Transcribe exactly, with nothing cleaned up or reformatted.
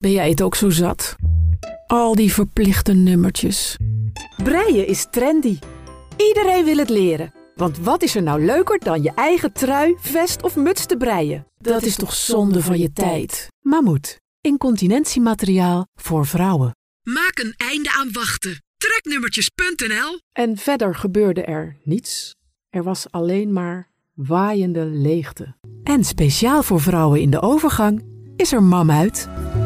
Ben jij het ook zo zat? Al die verplichte nummertjes. Breien is trendy. Iedereen wil het leren. Want wat is er nou leuker dan je eigen trui, vest of muts te breien? Dat is toch zonde van je tijd. Mammoet. Incontinentiemateriaal voor vrouwen. Maak een einde aan wachten. Treknummertjes punt n l. En verder gebeurde er niets. Er was alleen maar waaiende leegte. En speciaal voor vrouwen in de overgang is er Mam uit.